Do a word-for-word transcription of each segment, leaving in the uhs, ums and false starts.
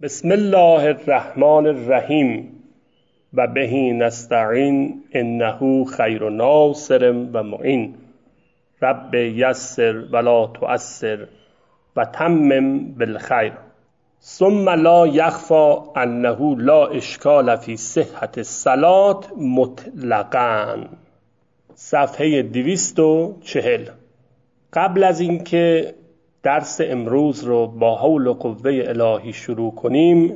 بسم الله الرحمن الرحیم و بهی نستعین انه خیر ناصر و معین. رب یسر ولا تعسر و تمم بالخیر. ثم لا یخفی انه لا اشکال فی صحت الصلاة مطلقاً. صفحه دویست و چهل. قبل از اینکه درس امروز رو با حول و قوه الهی شروع کنیم،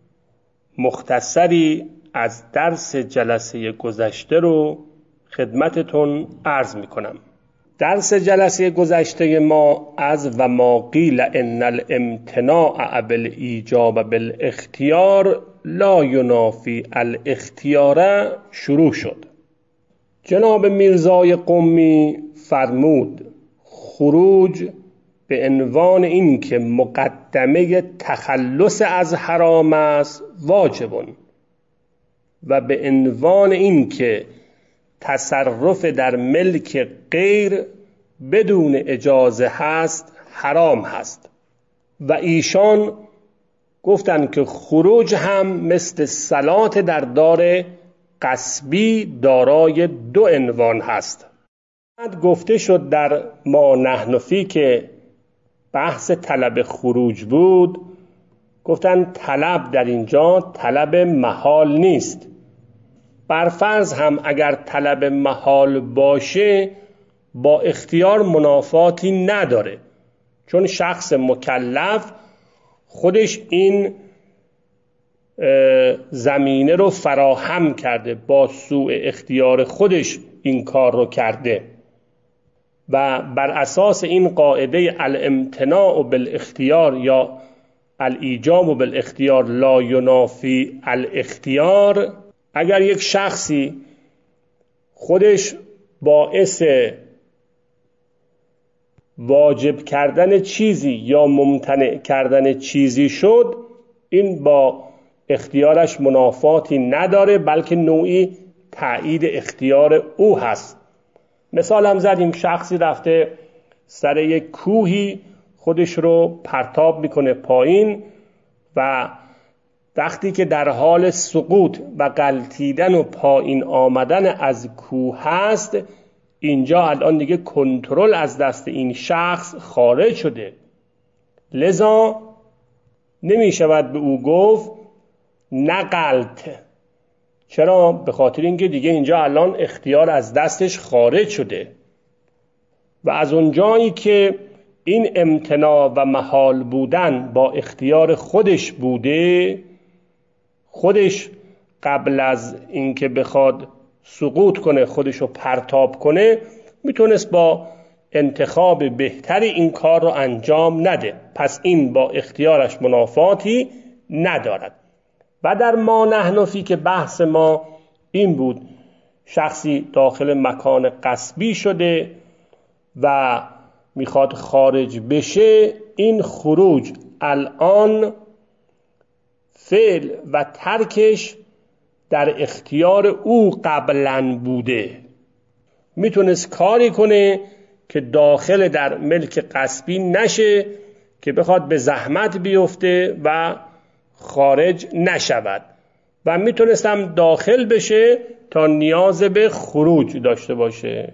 مختصری از درس جلسه گذشته رو خدمتتون عرض می کنم. درس جلسه گذشته ما از و ما قیل ان الامتناع بالایجاب بالاختیار لا ینافی الاختیار شروع شد. جناب میرزای قمی فرمود خروج به عنوان این که مقدمه تخلص از حرام است واجبون و به عنوان این که تصرف در ملک غیر بدون اجازه هست حرام هست. و ایشان گفتند که خروج هم مثل صلات در دار غصبی دارای دو عنوان هست. بعد گفته شد در ما نحن فی که بحث طلب خروج بود، گفتن طلب در اینجا طلب محال نیست. برفرض هم اگر طلب محال باشه با اختیار منافاتی نداره، چون شخص مکلف خودش این زمینه رو فراهم کرده، با سوء اختیار خودش این کار رو کرده و بر اساس این قاعده الامتناع بالاختیار یا الایجاب بالاختیار لا ینافی الاختیار، اگر یک شخصی خودش باعث واجب کردن چیزی یا ممتنع کردن چیزی شد، این با اختیارش منافاتی نداره، بلکه نوعی تأیید اختیار او هست. مثال هم زدیم، شخصی رفته سر یک کوهی خودش رو پرتاب میکنه پایین و وقتی که در حال سقوط و غلتیدن و پایین آمدن از کوه هست، اینجا الان دیگه کنترل از دست این شخص خارج شده، لذا نمی شود به او گفت نقلت. چرا؟ به خاطر اینکه دیگه اینجا الان اختیار از دستش خارج شده و از اونجایی که این امتناع و محال بودن با اختیار خودش بوده، خودش قبل از اینکه بخواد سقوط کنه خودش رو پرتاب کنه میتونست با انتخاب بهتری این کار رو انجام نده، پس این با اختیارش منافاتی ندارد. و در ما نحن فی که بحث ما این بود، شخصی داخل مکان غصبی شده و میخواد خارج بشه، این خروج الان فعل و ترکش در اختیار او قبلا بوده، میتونست کاری کنه که داخل در ملک غصبی نشه که بخواد به زحمت بیفته و خارج نشود و میتونستم داخل بشه تا نیاز به خروج داشته باشه.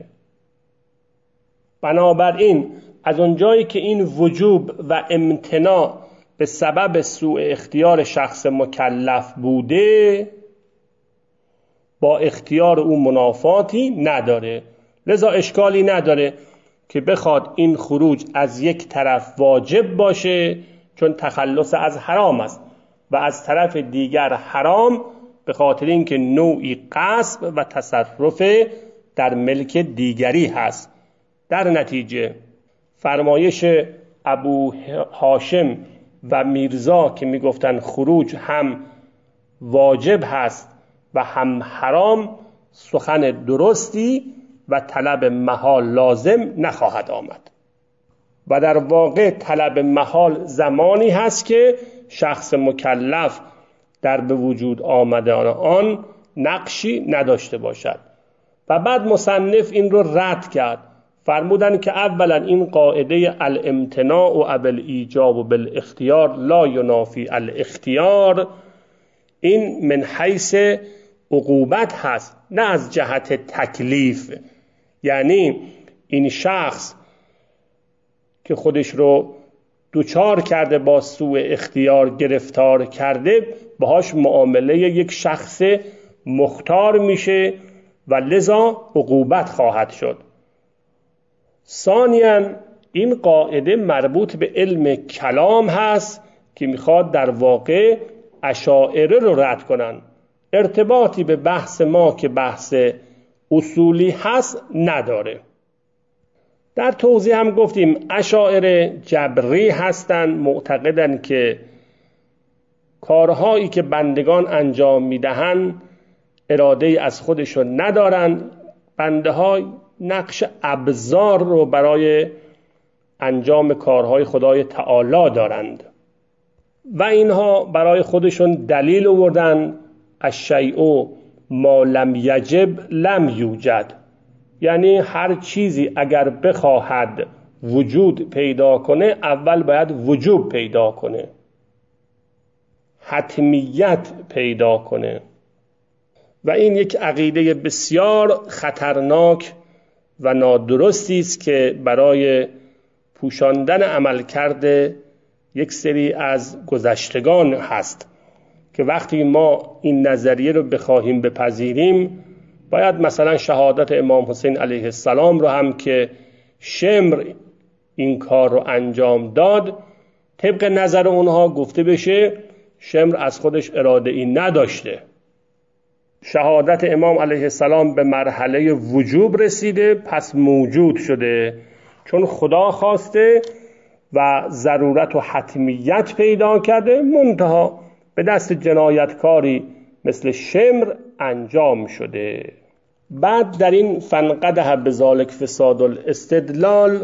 بنابراین از اونجایی که این وجوب و امتناع به سبب سوء اختیار شخص مکلف بوده، با اختیار او منافاتی نداره، لذا اشکالی نداره که بخواد این خروج از یک طرف واجب باشه چون تخلص از حرام است و از طرف دیگر حرام به خاطر اینکه نوعی غصب و تصرف در ملک دیگری هست. در نتیجه فرمایش ابو هاشم و میرزا که میگفتن خروج هم واجب هست و هم حرام سخن درستی و طلب محال لازم نخواهد آمد و در واقع طلب محال زمانی هست که شخص مکلف در به وجود آمدن آن نقشی نداشته باشد. و بعد مصنف این رو رد کرد، فرمودن که اولا این قاعده الامتناع و بالایجاب و بالاختیار لا ینافی الاختیار، این من حیث عقوبت هست نه از جهت تکلیف. یعنی این شخص که خودش رو دوچار کرده با سوء اختیار گرفتار کرده، باهاش معامله یک شخص مختار میشه و لذا عقوبت خواهد شد. ثانیاً این قاعده مربوط به علم کلام هست که میخواد در واقع اشاعره رو رد کنن. ارتباطی به بحث ما که بحث اصولی هست نداره. در توضیح هم گفتیم اشاعره جبری هستن، معتقدن که کارهایی که بندگان انجام میدهن اراده از خودشون ندارن، بنده ها نقش ابزار رو برای انجام کارهای خدای تعالی دارند و اینها برای خودشون دلیل آوردن الشیء ما لم یجب لم یوجد. یعنی هر چیزی اگر بخواهد وجود پیدا کنه اول باید وجوب پیدا کنه، حتمیت پیدا کنه و این یک عقیده بسیار خطرناک و نادرستی است که برای پوشاندن عملکرد یک سری از گذشتگان هست که وقتی ما این نظریه رو بخواهیم بپذیریم باید مثلا شهادت امام حسین علیه السلام رو هم که شمر این کار رو انجام داد طبق نظر اونها گفته بشه شمر از خودش اراده ای نداشته. شهادت امام علیه السلام به مرحله وجوب رسیده، پس موجود شده چون خدا خواسته و ضرورت و حتمیت پیدا کرده، منتها به دست جنایتکاری مثل شمر انجام شده. بعد در این فنقده بذالک فساد الاستدلال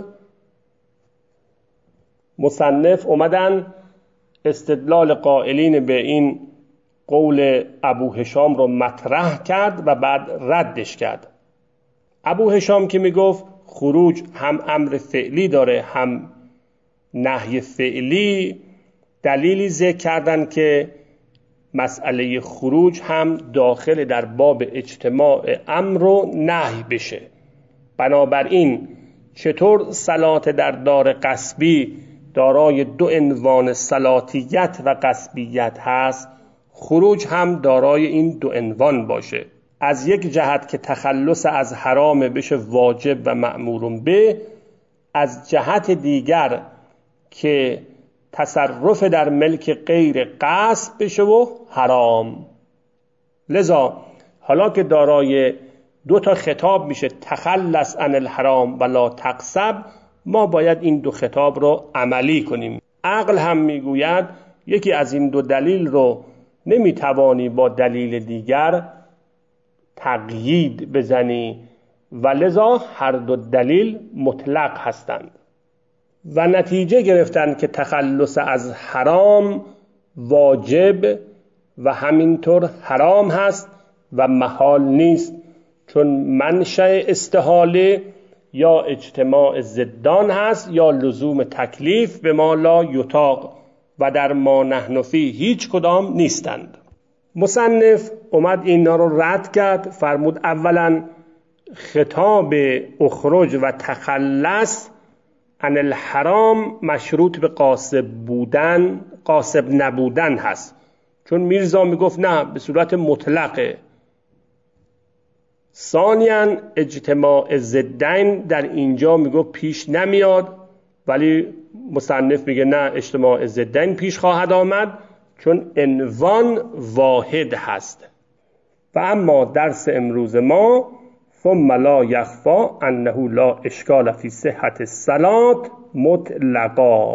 مصنف اومدن استدلال قائلین به این قول ابو هشام رو مطرح کرد و بعد ردش کرد. ابو هشام که میگفت خروج هم امر فعلی داره هم نهی فعلی، دلیلی ذکر کردن که مسئله خروج هم داخل در باب اجتماع امر و نهی بشه. بنابراین چطور صلات در دار غصبی دارای دو عنوان صلاتیت و غصبیت هست، خروج هم دارای این دو عنوان باشه. از یک جهت که تخلص از حرام بشه واجب و مأمور به، از جهت دیگر که تصرف در ملک غیر غصب بشه و حرام. لذا حالا که دارای دو تا خطاب میشه تخلص عن الحرام ولا تغصب، ما باید این دو خطاب رو عملی کنیم. عقل هم میگوید یکی از این دو دلیل رو نمیتوانی با دلیل دیگر تقیید بزنی و لذا هر دو دلیل مطلق هستند و نتیجه گرفتن که تخلص از حرام واجب و همینطور حرام هست و محال نیست، چون منشأ استحاله یا اجتماع ضدان هست یا لزوم تکلیف به ما لا یطاق و در ما نحن فی هیچ کدام نیستند. مصنف اومد اینا رو رد کرد، فرمود اولا خطاب اخرج و تخلص عن الحرام مشروط به قاصب بودن قاصب نبودن هست، چون میرزا میگفت نه به صورت مطلقه. ثانیاً اجتماع ضدین در اینجا میگفت پیش نمیاد، ولی مصنف میگه نه اجتماع ضدین پیش خواهد آمد چون عنوان واحد هست. و اما درس امروز ما ثم لا یخفی انه لا اشکال فی صحت الصلاة مطلقا.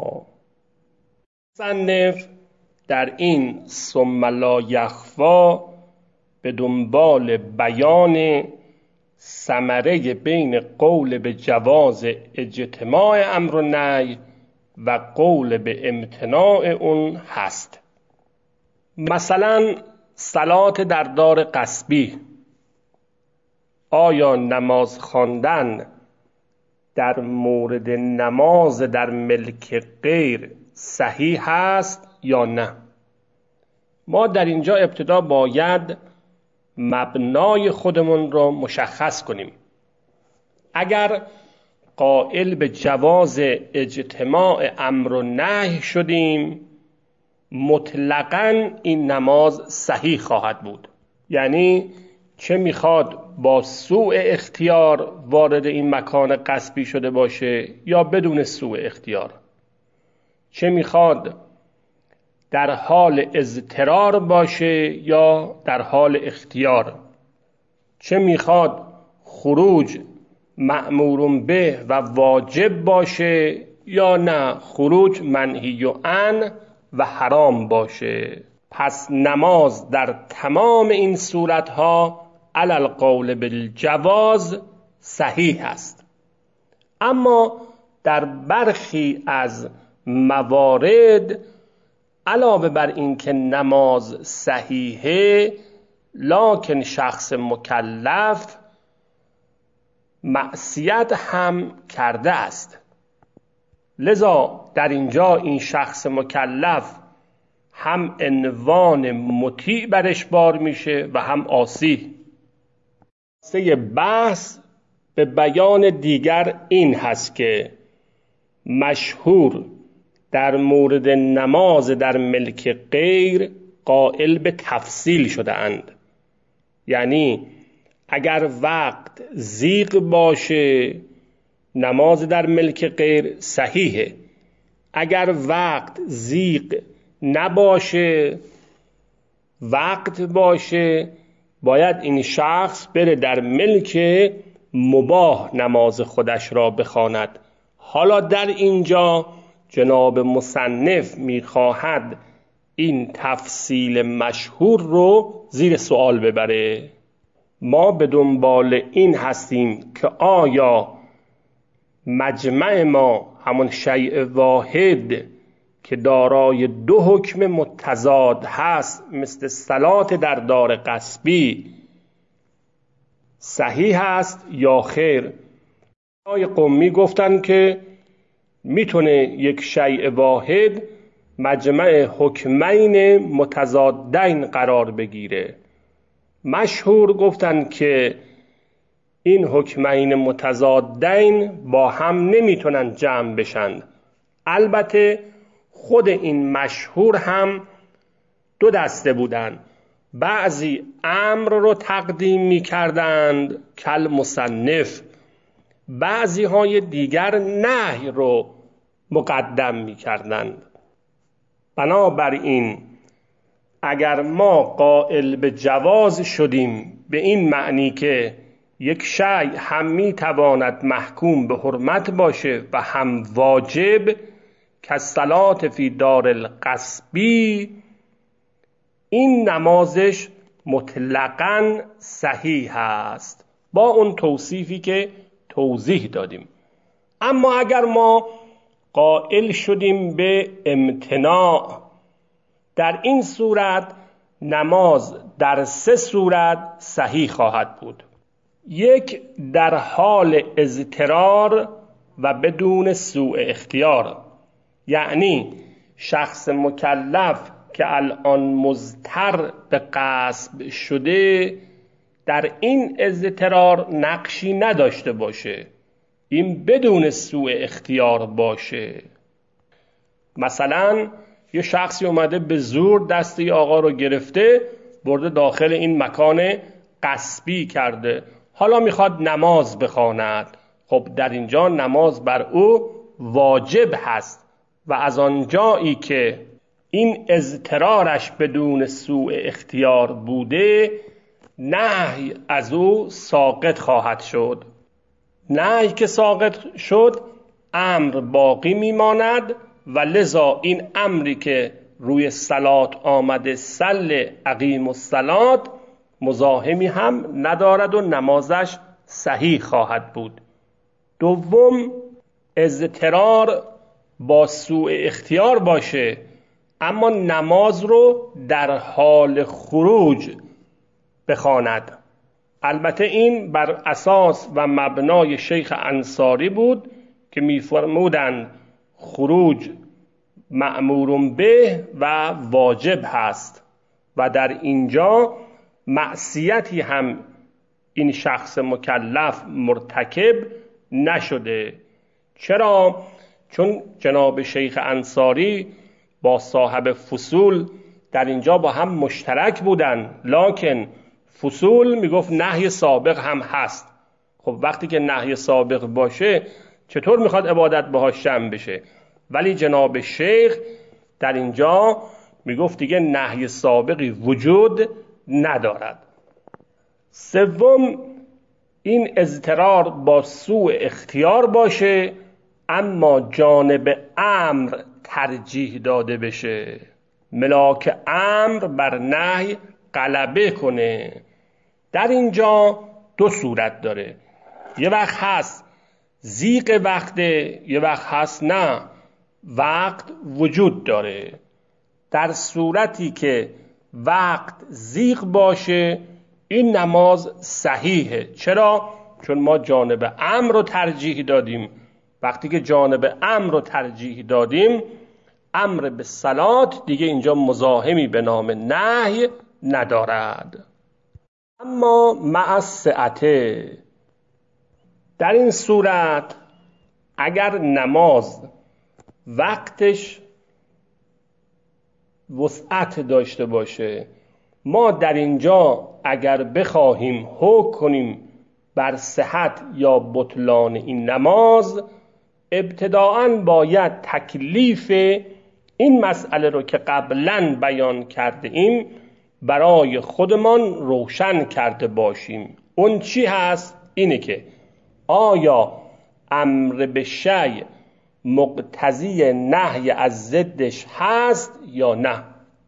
مصنف در این ثم لا یخفی به دنبال بیان ثمره بین قول به جواز اجتماع امر و نهی و قول به امتناع اون هست. مثلا صلات در دار غصبی، آیا نماز خواندن در مورد نماز در ملک غیر صحیح است یا نه. ما در اینجا ابتدا باید مبنای خودمون رو مشخص کنیم. اگر قائل به جواز اجتماع امر و نهی شدیم، مطلقاً این نماز صحیح خواهد بود. یعنی چه میخواد با سوء اختیار وارد این مکان غصبی شده باشه یا بدون سوء اختیار، چه میخواد در حال اضطرار باشه یا در حال اختیار، چه میخواد خروج مأمور به و واجب باشه یا نه خروج منهی عن و حرام باشه. پس نماز در تمام این صورتها علی القول بالجواز صحیح است. اما در برخی از موارد علاوه بر این که نماز صحیحه، لکن شخص مکلف معصیت هم کرده است. لذا در اینجا این شخص مکلف هم عنوان مطیع برش بار میشه و هم عاصی. سه بحث به بیان دیگر این هست که مشهور در مورد نماز در ملک غیر قائل به تفصیل شده اند. یعنی اگر وقت ضیق باشه نماز در ملک غیر صحیحه، اگر وقت ضیق نباشه وقت باشه باید این شخص بره در ملک مباح نماز خودش را بخواند. حالا در اینجا جناب مصنف میخواهد این تفصیل مشهور رو زیر سوال ببره. ما به دنبال این هستیم که آیا مجمع ما همون شیء واحد که دارای دو حکم متضاد هست مثل صلات در دار غصبی صحیح است یا خیر؟ آقای قمی گفتن که میتونه یک شیء واحد مجمع حکمین متضادین قرار بگیره. مشهور گفتن که این حکمین متضادین با هم نمیتونن جمع بشن. البته خود این مشهور هم دو دسته بودن، بعضی امر رو تقدیم میکردند کل مصنف، بعضی های دیگر نهی رو مقدم میکردند. بنابراین اگر ما قائل به جواز شدیم به این معنی که یک شیء هم میتواند محکوم به حرمت باشه و هم واجب که صلات فی دار الغصبی، این نمازش مطلقاً صحیح است با اون توصیفی که توضیح دادیم. اما اگر ما قائل شدیم به امتناع، در این صورت نماز در سه صورت صحیح خواهد بود. یک، در حال اضطرار و بدون سوء اختیار، یعنی شخص مکلف که الان مضطر به غصب شده در این اضطرار نقشی نداشته باشه، این بدون سوء اختیار باشه. مثلا یه شخصی اومده به زور دست یه آقا رو گرفته برده داخل این مکان غصبی کرده، حالا میخواد نماز بخواند. خب در اینجا نماز بر او واجب هست و از آنجایی که این اضطرارش بدون سوء اختیار بوده نهی از او ساقط خواهد شد. نهی که ساقط شد امر باقی میماند و لذا این امری که روی صلات آمده صل اقیم الصلات مزاحمی هم ندارد و نمازش صحیح خواهد بود. دوم، اضطرار با سوء اختیار باشه اما نماز رو در حال خروج بخواند. البته این بر اساس و مبنای شیخ انصاری بود که می‌فرمودند خروج مأمور به و واجب هست و در اینجا معصیتی هم این شخص مکلف مرتکب نشده. چرا؟ چون جناب شیخ انصاری با صاحب فصول در اینجا با هم مشترک بودن، لکن فصول میگفت نهی سابق هم هست. خب وقتی که نهی سابق باشه چطور میخواد عبادت باهاش جمع بشه؟ ولی جناب شیخ در اینجا میگفت دیگه نهی سابقی وجود ندارد. سوم، این اضطرار با سوء اختیار باشه اما جانب امر ترجیح داده بشه، ملاک امر بر نهی غلبه کنه. در اینجا دو صورت داره، یه وقت هست ضیق وقته، یه وقت هست نه وقت وجود داره. در صورتی که وقت ضیق باشه این نماز صحیحه. چرا؟ چون ما جانب امر رو ترجیح دادیم. وقتی که جانب امر رو ترجیح دادیم، امر به صلات دیگه اینجا مزاحمی به نام نهی ندارد. اما مع السعته، در این صورت اگر نماز وقتش وسعت داشته باشه، ما در اینجا اگر بخواهیم حکم کنیم بر صحت یا بطلان این نماز، ابتداءً باید تکلیف این مسئله رو که قبلاً بیان کرده ایم برای خودمان روشن کرده باشیم. اون چی هست؟ اینه که آیا امر به شیء مقتضی نهی از ضدش هست یا نه.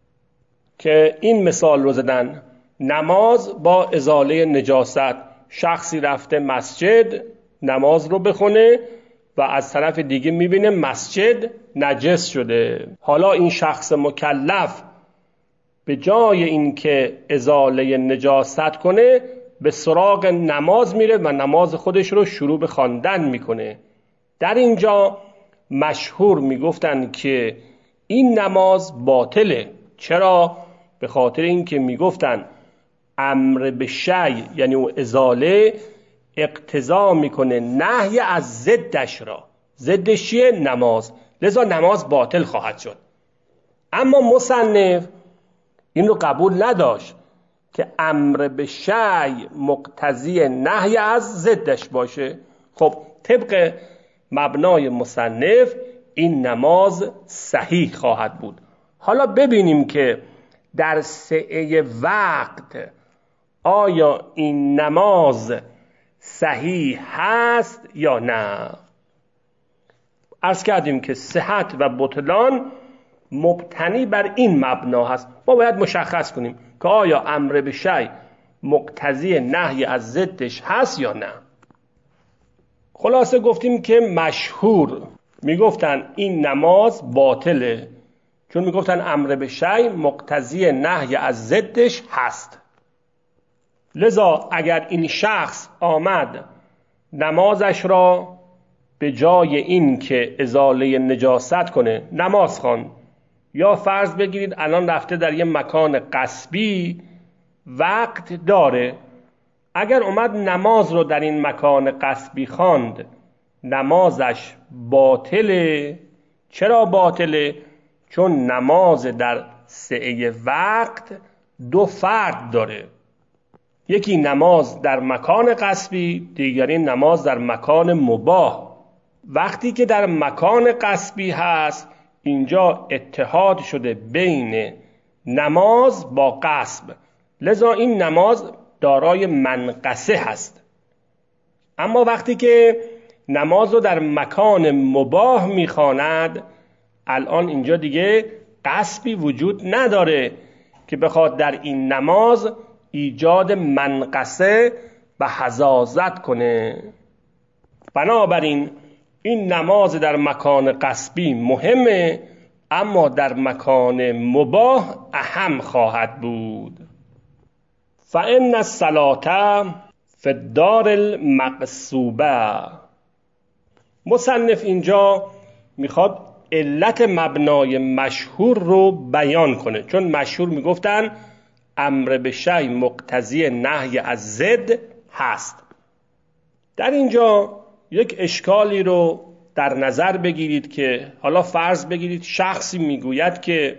که این مثال رو زدن، نماز با ازاله نجاست، شخصی رفته مسجد نماز رو بخونه و از طرف دیگه میبینه مسجد نجس شده. حالا این شخص مکلف به جای اینکه ازاله نجاست کنه به سراغ نماز میره و نماز خودش رو شروع به خواندن میکنه. در اینجا مشهور میگفتن که این نماز باطله. چرا؟ به خاطر اینکه میگفتن امر به شیء یعنی او ازاله اقتضا میکنه نهی از ضدش را. ضدش چیه؟ نماز. لذا نماز باطل خواهد شد. اما مصنف این رو قبول نداشت که امر به شیء مقتضی نهی از ضدش باشه. خب طبق مبنای مصنف این نماز صحیح خواهد بود. حالا ببینیم که در سعه وقت آیا این نماز صحیح هست یا نه. عرض کردیم که صحت و بطلان مبتنی بر این مبنا هست. ما باید مشخص کنیم که آیا امر به شیء مقتضی نهی از ضدش هست یا نه. خلاصه گفتیم که مشهور میگفتن این نماز باطله، چون میگفتن امر به شیء مقتضی نهی از ضدش هست. لذا اگر این شخص آمد نمازش را به جای این که ازاله نجاست کنه نماز خوان، یا فرض بگیرید الان رفته در یه مکان غصبی وقت داره، اگر اومد نماز رو در این مکان غصبی خواند نمازش باطله. چرا باطله؟ چون نماز در سعه وقت دو فرد داره، یکی نماز در مکان غصبی، دیگری نماز در مکان مباح. وقتی که در مکان غصبی هست اینجا اتحاد شده بین نماز با غصب، لذا این نماز دارای منقصه هست. اما وقتی که نماز رو در مکان مباح میخواند، الان اینجا دیگه غصبی وجود نداره که بخواد در این نماز ایجاد منقصه و حزازت کنه. بنابراین این نماز در مکان غصبی مهمه، اما در مکان مباح اهم خواهد بود. فإن الصلاة فی الدار المغصوبه. مصنف اینجا میخواد علت مبنای مشهور رو بیان کنه، چون مشهور میگفتن امر به شیء مقتضی نهی از ضد هست. در اینجا یک اشکالی رو در نظر بگیرید که حالا فرض بگیرید شخصی میگوید که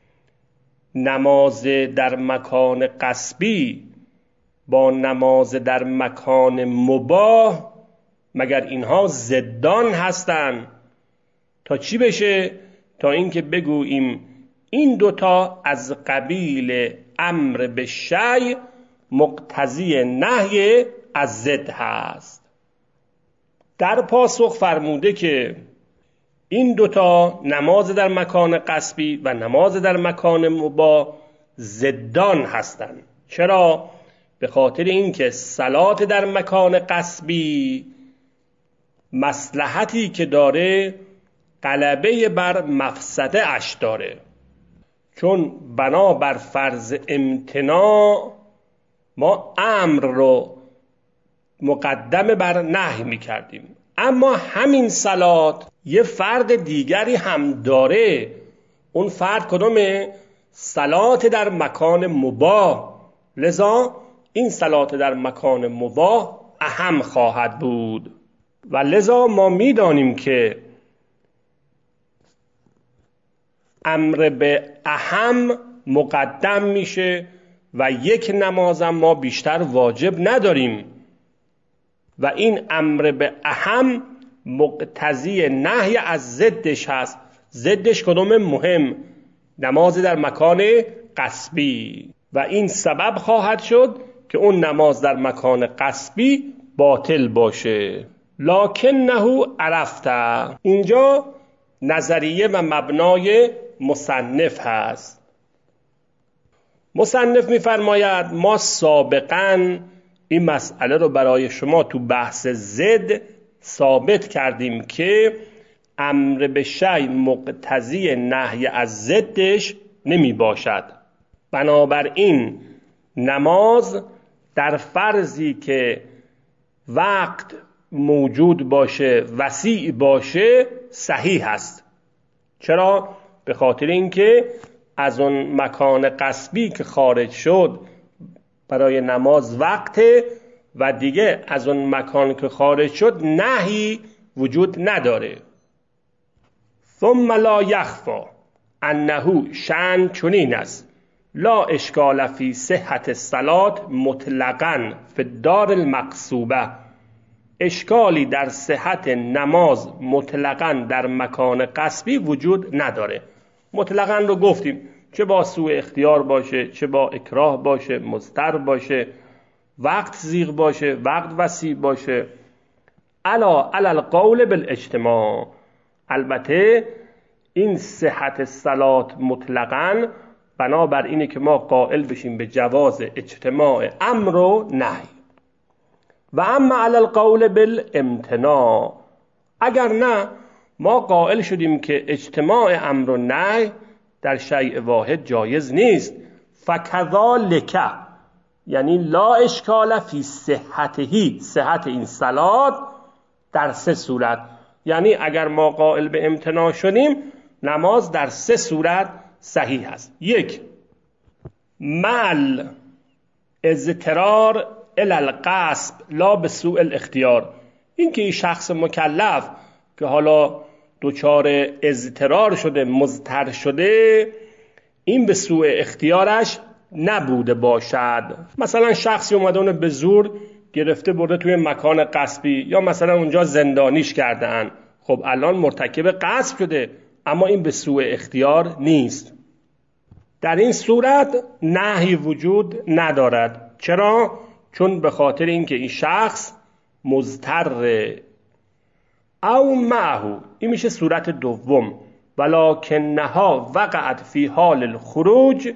نماز در مکان غصبی با نماز در مکان مباح مگر اینها ضدان هستند؟ تا چی بشه؟ تا اینکه بگوییم این دوتا از قبیل امر به شیء مقتضی نهی از ضد هست. در پاسخ فرموده که این دوتا نماز در مکان غصبی و نماز در مکان مباح ضدان هستند. چرا؟ به خاطر اینکه صلات در مکان غصبی مصلحتی که داره غلبه بر مفسده اش داره، چون بنا بر فرض امتناع ما امر رو مقدم بر نهی میکردیم. اما همین صلات یه فرد دیگری هم داره. اون فرد کدومه؟ صلات در مکان مباح. لذا این صلات در مکان مباح اهم خواهد بود و لذا ما میدانیم که امر به اهم مقدم میشه و یک نماز هم ما بیشتر واجب نداریم و این امر به اهم مقتضی نهی از ضدش هست. ضدش کدوم؟ مهم، نماز در مکان غصبی، و این سبب خواهد شد که اون نماز در مکان غصبی باطل باشه. لکنه عرفت، اینجا نظریه و مبنای مصنف هست. مصنف میفرماید ما سابقاً این مسئله رو برای شما تو بحث ضد ثابت کردیم که امر به شیء مقتضی نهی از ضدش نمی باشد. بنابراین نماز در فرضی که وقت موجود باشه، وسیع باشه، صحیح است. چرا؟ به خاطر اینکه از اون مکان غصبی که خارج شد برای نماز وقت و دیگه از اون مکان که خارج شد نهی وجود نداره. ثم لا یخفی انه شأن چنین است لا اشکال فی صحت الصلاة مطلقاً فی الدار المغصوبه. اشکالی در صحت نماز مطلقاً در مکان غصبی وجود نداره. مطلقاً رو گفتیم، چه با سوء اختیار باشه، چه با اکراه باشه، مضطر باشه، وقت زیغ باشه، وقت وسیع باشه. علا علی القول بالاجتماع. البته این صحت صلات مطلقاً بنابر اینه که ما قائل بشیم به جواز اجتماع امر و نهی. و اما علی القول بالامتناع، اگر نه ما قائل شدیم که اجتماع امر و نهی در شیء واحد جایز نیست. فکذالک، یعنی لا اشکال فی صحتهی، صحت این صلات در سه صورت. یعنی اگر ما قائل به امتناع شدیم نماز در سه صورت صحیح است. یک، مل اضطرار الی القصد لا به سوء الاختیار. این که این شخص مکلف که حالا دچار اضطرار شده، مضطر شده، این به سوء اختیارش نبوده باشد. مثلا شخصی اومده اونو به زور گرفته برده توی مکان غصبی، یا مثلا اونجا زندانیش کردن، خب الان مرتکب غصب شده، اما این به سوء اختیار نیست. در این صورت نهی وجود ندارد. چرا؟ چون به خاطر اینکه این شخص مضطر. او معه، این میشه صورت دوم. ولکنها وقعت فی حال الخروج،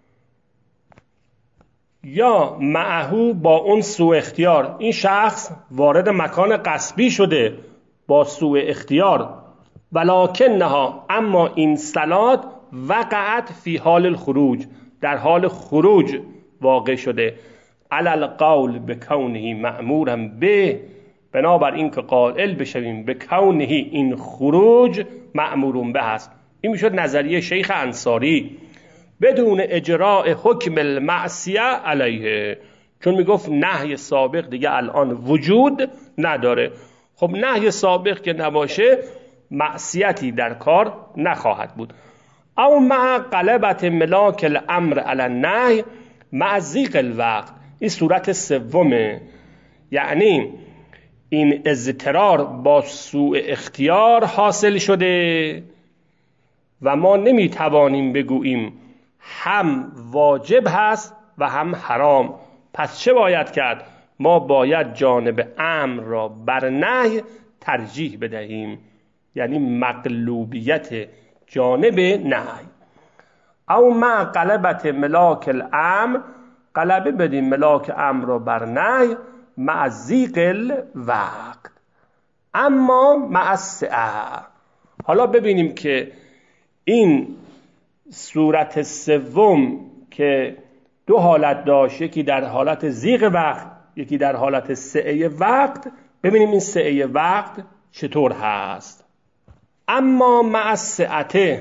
یا معه با اون سوء اختیار، این شخص وارد مکان غصبی شده با سوء اختیار. ولکنها، اما این صلات وقعت فی حال الخروج، در حال خروج واقع شده. علی القول بکونه مأمورا به، بنابر این که قائل بشویم به کونه این خروج مأمورون به است. این میشد نظریه شیخ انصاری، بدون اجراء حکم المعصیه علیه، چون میگفت نهی سابق دیگه الان وجود نداره. خب نهی سابق که نباشه معصیتی در کار نخواهد بود. او مع غلبت ملاک الامر علی النهی مع ضیق الوقت، این صورت سومه، یعنی این اضطرار با سوء اختیار حاصل شده و ما نمیتوانیم بگوییم هم واجب هست و هم حرام. پس چه باید کرد؟ ما باید جانب امر را بر نهی ترجیح بدهیم، یعنی مغلوبیت جانب نهی. او مع غلبت ملاک الامر، غلبه بدیم ملاک امر را بر نهی مع ضیق الوقت. اما مع السعه، حالا ببینیم که این صورت سوم که دو حالت داشت، یکی در حالت ضیق وقت یکی در حالت سعه وقت، ببینیم این سعه وقت چطور هست. اما مع السعه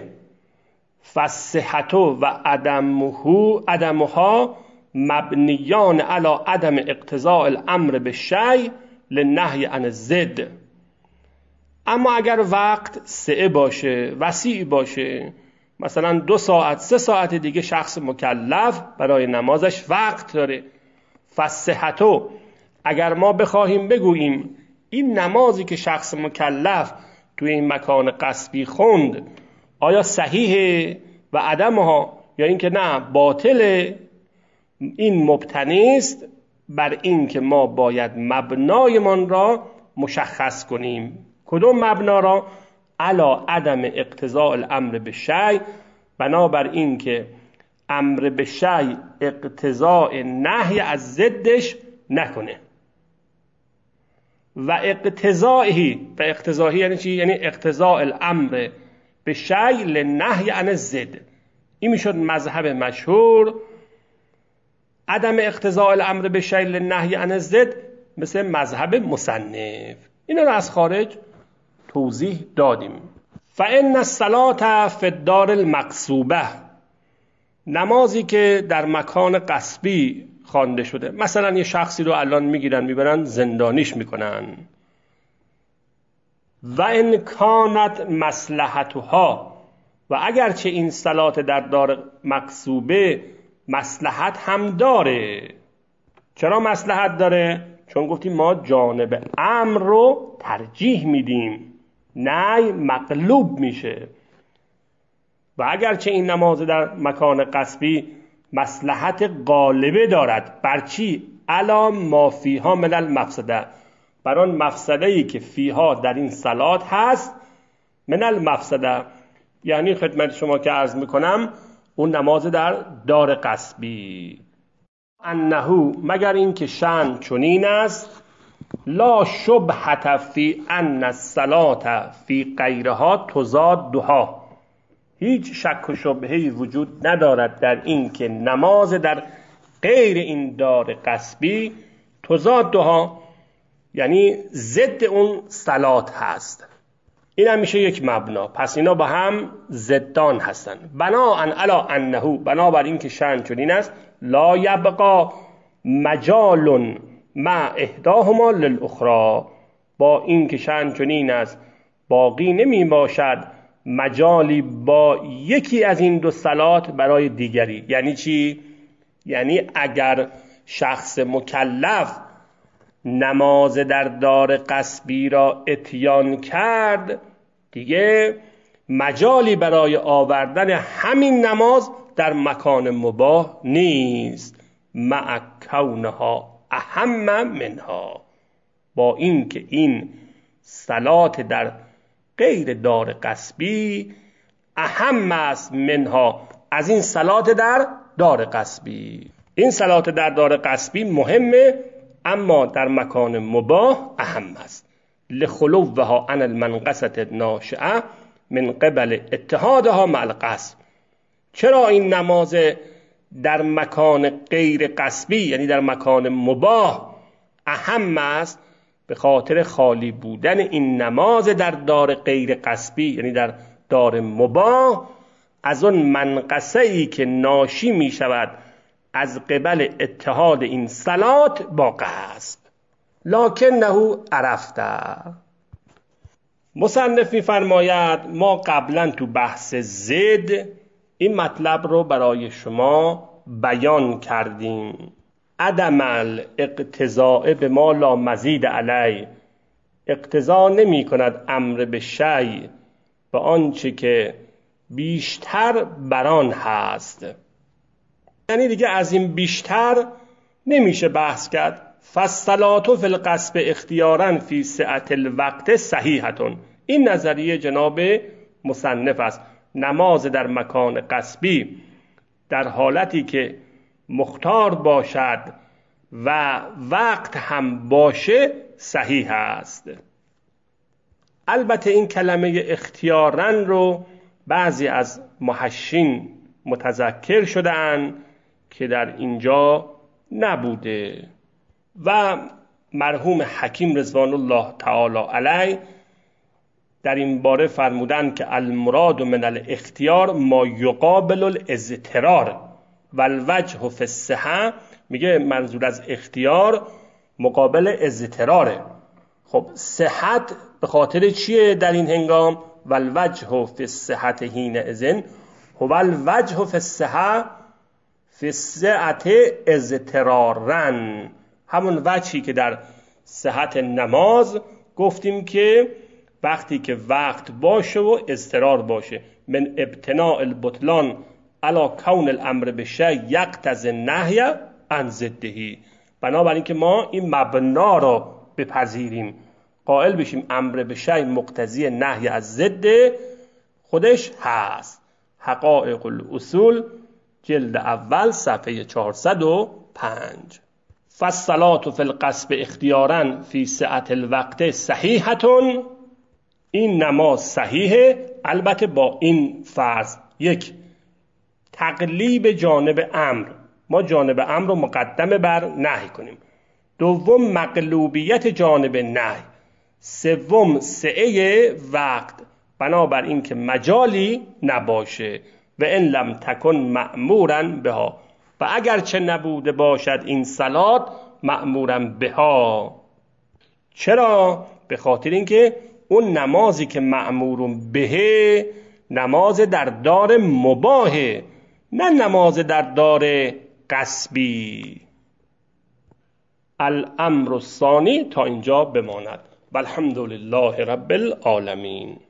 فالصحة و عدمه عدمها مبنیان علی عدم اقتضاء الامر بالشیء للنهی عن الضد. اما اگر وقت سعه باشه، وسیع باشه، مثلا دو ساعت سه ساعت دیگه شخص مکلف برای نمازش وقت داره، فالصحة، اگر ما بخواهیم بگوییم این نمازی که شخص مکلف توی این مکان غصبی خوند آیا صحیحه و عدمها یا اینکه نه باطله، این مبتنی است بر این که ما باید مبنایمان را مشخص کنیم. کدوم مبنا را؟ علا عدم اقتضاء الامر بالشیء، بنابر این که امر به شیء اقتضاء نهی از ضدش نکنه. و اقتضائه، و اقتضاهی یعنی چی؟ یعنی اقتضاء الامر به شیء للنهی عن الضد. این میشد مذهب مشهور، عدم اقتضاء الامر به شیء للنهی عن الضد، مثل مذهب مصنف. اینا رو از خارج توضیح دادیم. فإن الصلاة فی الدار المغصوبه، نمازی که در مکان غصبی خوانده شده، مثلا یه شخصی رو الان میگیرن میبرن زندانیش میکنن، و ان کانت مصلحتها، و اگرچه این صلات در دار مغصوبه مصلحت هم داره. چرا مصلحت داره؟ چون گفتیم ما جانب امر رو ترجیح میدیم، نه مغلوب میشه. و اگرچه این نماز در مکان غصبی مصلحت غالبه دارد، بر چی؟ علا ما فیها من المفسده، بر آن مفسده‌ای که فیها در این صلات هست، من المفسده، یعنی خدمت شما که عرض میکنم اون نماز در دار غصبی. انه، مگر این که شأن چنین است، لا شبهة فی ان الصلاة فی غیرها تضادها، هیچ شک و شبهه‌ای وجود ندارد در این که نماز در غیر این دار غصبی تضادها، یعنی ضد اون صلات هست. این هم میشه یک مبنا. پس اینا با هم ضدان هستن. بناءً علی انه، بنابر این که شأن چنین است، لا یبقى مجال مع احداهما للاخرى، با این که شأن چنین است باقی نمی باشد مجالی با یکی از این دو صلات برای دیگری. یعنی چی؟ یعنی اگر شخص مکلف نماز در دار غصبی را اتیان کرد، دیگه مجالی برای آوردن همین نماز در مکان مباح نیست، مع کونها اهم منها، با این که این صلات در غیر دار غصبی اهم است منها، از این صلات در دار غصبی. این صلات در دار غصبی مهمه، اما در مکان مباح اهم است، لخلوها عن المنقصة ناشئه من قبل اتحادها مع القصد. چرا این نماز در مکان غیر قصبی یعنی در مکان مباح اهم است، به خاطر خالی بودن این نماز در دار غیر قصبی یعنی در دار مباح از اون منقصه‌ای که ناشی می شود از قبل اتحاد این صلات با قصب. لکنه عرفته. مصنف می فرماید ما قبلا تو بحث زد این مطلب رو برای شما بیان کردیم. عدم الاقتضاء به ما لا مزید علی، اقتضا نمی کند امر به شیء به آنچه که بیشتر بران هست، یعنی دیگه از این بیشتر نمیشه بحث کرد. فالصلاة فی القصب اختیارا فی سعة الوقت صحیحتون، این نظریه جناب مصنف است. نماز در مکان قصبی در حالتی که مختار باشد و وقت هم باشه صحیح است. البته این کلمه اختیارن رو بعضی از محشین متذکر شدن که در اینجا نبوده و مرحوم حکیم رضوان الله تعالی علیه در این باره فرمودن که المراد من الاختیار ما یقابل الاضطرار و الوجه فی الصحة، میگه منظور از اختیار مقابل اضطراره. خب صحت به خاطر چیه در این هنگام؟ و الوجه فی الصحة حینئذ هو الوجه فی الصحة فی السعة اضطرارا، همون وجهی که در صحت نماز گفتیم که وقتی که وقت باشه و اضطرار باشه. من ابتناء البطلان علی کون الامر بشیء یقتضی النهی عن ضده، بنابراین که ما این مبنا رو بپذیریم، قائل بشیم امر بشیء مقتضی نهی از ضد خودش هست. حقائق الاصول جلد اول صفحه چهارصد و پنج. فالصلاة فی القصب اختیارا فی سعة الوقت صحیحتون، این نماز صحیحه، البته با این فرض: یک، تقلیب جانب امر، ما جانب امر رو مقدم بر نهی کنیم. دوم، مقلوبیت جانب نهی. سوم، سعه وقت، بنابر این که مجالی نباشه. و ان لم تکن مأمورا بها، و اگر چه نبوده باشد این صلات مأمورا بها. چرا؟ به خاطر اینکه اون نمازی که مأمور به نماز در دار مباهه، نه نماز در دار قصبی. الامر الثانی تا اینجا بماند. والحمد لله رب العالمین.